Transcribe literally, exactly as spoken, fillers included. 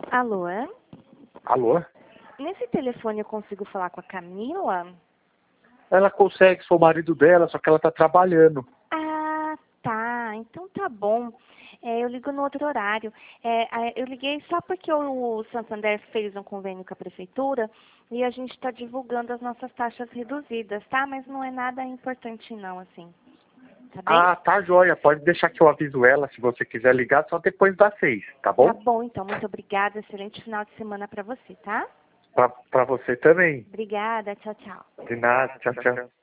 Alô? Alô? Nesse telefone eu consigo falar com a Camila? Ela consegue, sou o marido dela, só que ela tá trabalhando. Ah, tá. Então tá bom. É, eu ligo no outro horário. É, a- eu liguei só porque o Santander fez um convênio com a prefeitura e a gente está divulgando as nossas taxas reduzidas, tá? Mas não é nada importante não, assim. Tá bem? Ah, tá joia. Pode deixar que eu aviso ela, se você quiser ligar, só depois das seis, tá Tá bom? bom, então. Muito obrigada. Excelente final de semana para você, tá? Pra, pra você também. Obrigada. Tchau, tchau. De nada, tchau, tchau.